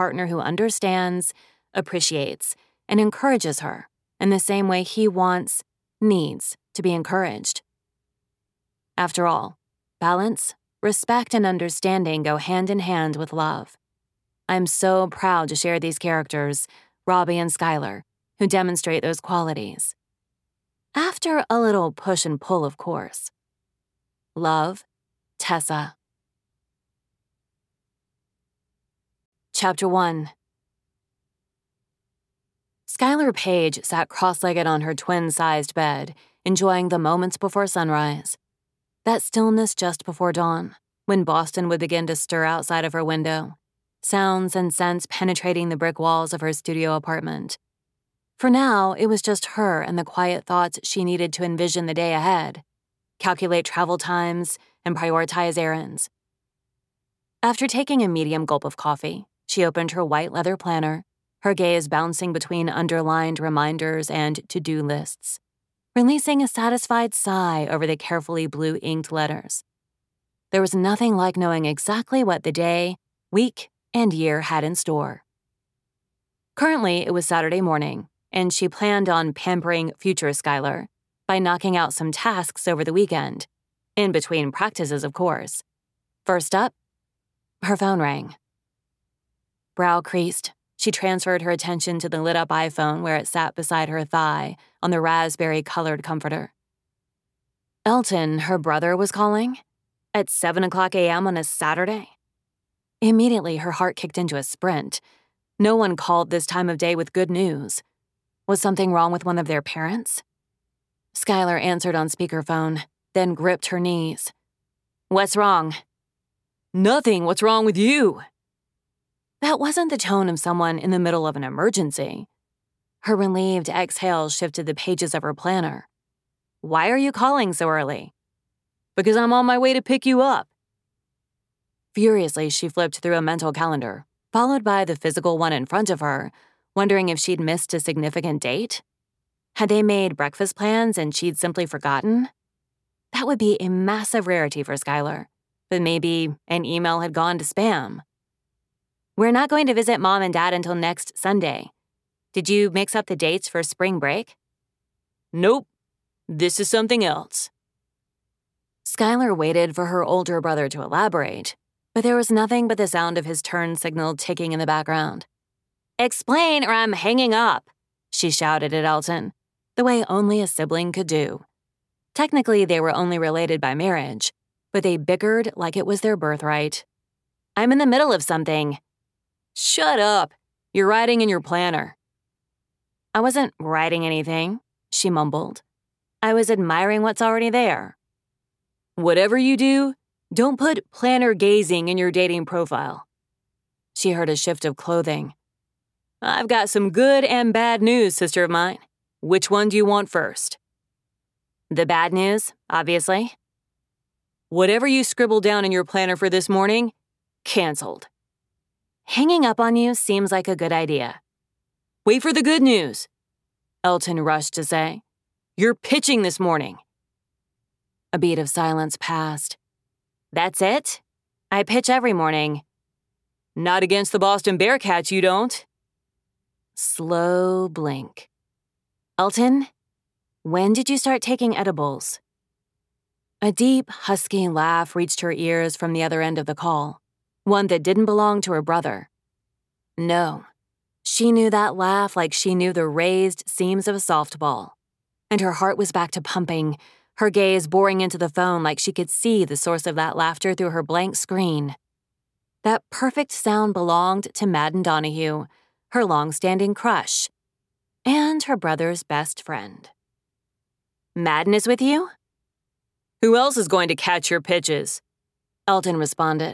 partner who understands, appreciates, and encourages her in the same way he needs to be encouraged. After all, balance, respect, and understanding go hand in hand with love. I'm so proud to share these characters, Robbie and Skylar, who demonstrate those qualities. After a little push and pull, of course. Love, Tessa. Chapter 1. Skylar Page sat cross-legged on her twin-sized bed, enjoying the moments before sunrise. That stillness just before dawn, when Boston would begin to stir outside of her window, sounds and scents penetrating the brick walls of her studio apartment. For now, it was just her and the quiet thoughts she needed to envision the day ahead, calculate travel times, and prioritize errands. After taking a medium gulp of coffee, she opened her white leather planner, her gaze bouncing between underlined reminders and to-do lists, releasing a satisfied sigh over the carefully blue-inked letters. There was nothing like knowing exactly what the day, week, and year had in store. Currently, it was Saturday morning, and she planned on pampering future Skylar by knocking out some tasks over the weekend, in between practices, of course. First up, her phone rang. Brow creased, she transferred her attention to the lit-up iPhone where it sat beside her thigh on the raspberry-colored comforter. Elton, her brother, was calling? At 7:00 a.m. on a Saturday? Immediately, her heart kicked into a sprint. No one called this time of day with good news. Was something wrong with one of their parents? Skylar answered on speakerphone, then gripped her knees. What's wrong? Nothing. What's wrong with you? That wasn't the tone of someone in the middle of an emergency. Her relieved exhale shifted the pages of her planner. Why are you calling so early? Because I'm on my way to pick you up. Furiously, she flipped through a mental calendar, followed by the physical one in front of her, wondering if she'd missed a significant date. Had they made breakfast plans and she'd simply forgotten? That would be a massive rarity for Skylar, but maybe an email had gone to spam. We're not going to visit Mom and Dad until next Sunday. Did you mix up the dates for spring break? Nope. This is something else. Skylar waited for her older brother to elaborate, but there was nothing but the sound of his turn signal ticking in the background. Explain or I'm hanging up, she shouted at Elton, the way only a sibling could do. Technically, they were only related by marriage, but they bickered like it was their birthright. I'm in the middle of something. Shut up. You're writing in your planner. I wasn't writing anything, she mumbled. I was admiring what's already there. Whatever you do, don't put planner gazing in your dating profile. She heard a shift of clothing. I've got some good and bad news, sister of mine. Which one do you want first? The bad news, obviously. Whatever you scribbled down in your planner for this morning, canceled. Hanging up on you seems like a good idea. Wait for the good news, Elton rushed to say. You're pitching this morning. A beat of silence passed. That's it? I pitch every morning. Not against the Boston Bearcats, you don't. Slow blink. Elton, when did you start taking edibles? A deep, husky laugh reached her ears from the other end of the call, one that didn't belong to her brother. No, she knew that laugh like she knew the raised seams of a softball, and her heart was back to pumping, her gaze boring into the phone like she could see the source of that laughter through her blank screen. That perfect sound belonged to Madden Donahue, her long-standing crush, and her brother's best friend. Madden is with you? Who else is going to catch your pitches? Elton responded.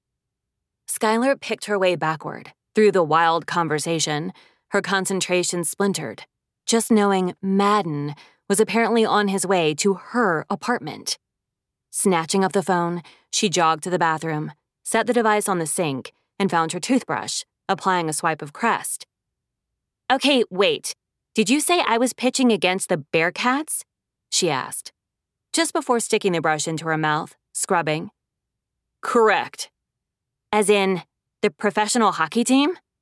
Skylar picked her way backward, through the wild conversation, her concentration splintered, just knowing Madden was apparently on his way to her apartment. Snatching up the phone, she jogged to the bathroom, set the device on the sink, and found her toothbrush, applying a swipe of Crest. Okay, wait. Did you say I was pitching against the Bearcats? She asked, just before sticking the brush into her mouth, scrubbing. Correct. As in, the professional hockey team?